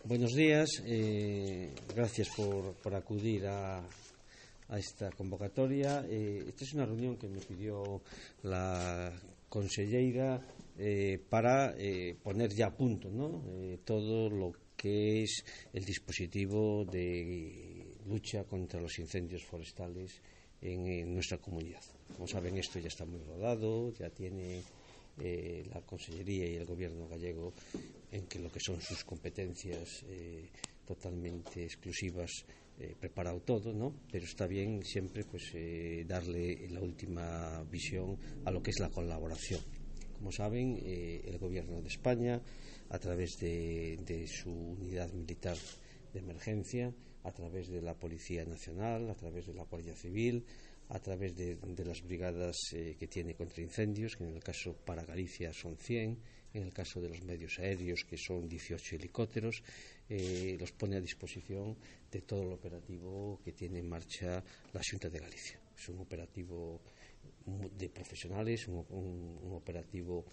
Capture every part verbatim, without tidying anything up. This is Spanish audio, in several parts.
Buenos días, eh, gracias por, por acudir a, a esta convocatoria. Eh, esta es una reunión que me pidió la conselleira eh, para eh, poner ya a punto, ¿no? eh, todo lo que es el dispositivo de lucha contra los incendios forestales en, en nuestra comunidad. Como saben, esto ya está muy rodado, ya tiene eh, la Consellería y el Gobierno gallego en que lo que son sus competencias eh, totalmente exclusivas, eh, preparado todo, ¿no? Pero está bien siempre pues eh, darle la última visión a lo que es la colaboración. Como saben, eh, el Gobierno de España, a través de, de su unidad militar de emergencia, a través de la Policía Nacional, a través de la Guardia Civil, a través de, de las brigadas eh, que tiene contra incendios, que en el caso para Galicia son cien, en el caso de los medios aéreos, que son dieciocho helicópteros, eh, los pone a disposición de todo el operativo que tiene en marcha la Xunta de Galicia. Es un operativo de profesionales, un, un, un operativo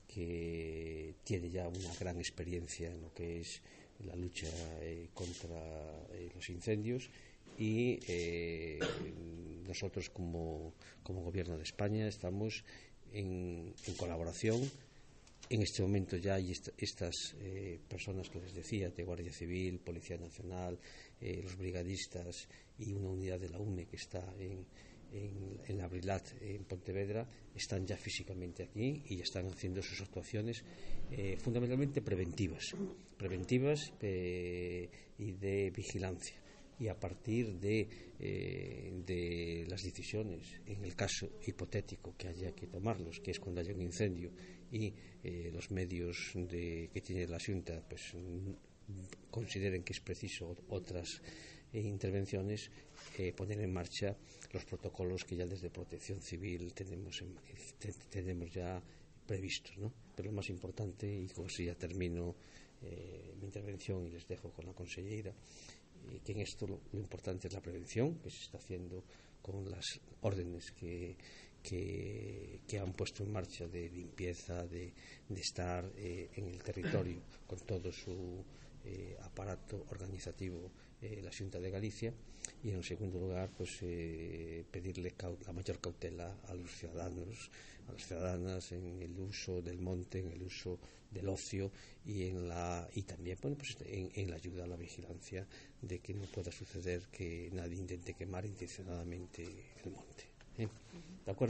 que tiene ya una gran experiencia en lo que es la lucha eh, contra eh, los incendios y eh, nosotros como, como Gobierno de España estamos en, en colaboración. En este momento ya hay est estas eh, personas que les decía, de Guardia Civil, Policía Nacional, eh, los brigadistas y una unidad de la U N E que está en, en, en Abrilat, en Pontevedra, están ya físicamente aquí y están haciendo sus actuaciones eh, fundamentalmente preventivas, preventivas eh, y de vigilancia. Y a partir de, eh, de las decisiones, en el caso hipotético que haya que tomarlos, que es cuando haya un incendio y eh, los medios de, que tiene la Xunta pues, consideren que es preciso otras eh, intervenciones, eh, poner en marcha los protocolos que ya desde Protección Civil tenemos, en, tenemos ya previstos, ¿no? Pero lo más importante, y con eso ya termino eh, mi intervención y les dejo con la conselleira, que en esto lo, lo importante es la prevención, que se está haciendo con las órdenes que, que, que han puesto en marcha de limpieza, de, de estar eh, en el territorio con todo su eh, aparato organizativo, eh, la Xunta de Galicia, y en segundo lugar pues eh, pedirle la mayor cautela a los ciudadanos, a las ciudadanas en el uso del monte, en el uso del ocio y en la y también bueno, pues en, en la ayuda a la vigilancia de que no pueda suceder que nadie intente quemar intencionadamente el monte. ¿Eh? ¿De acuerdo?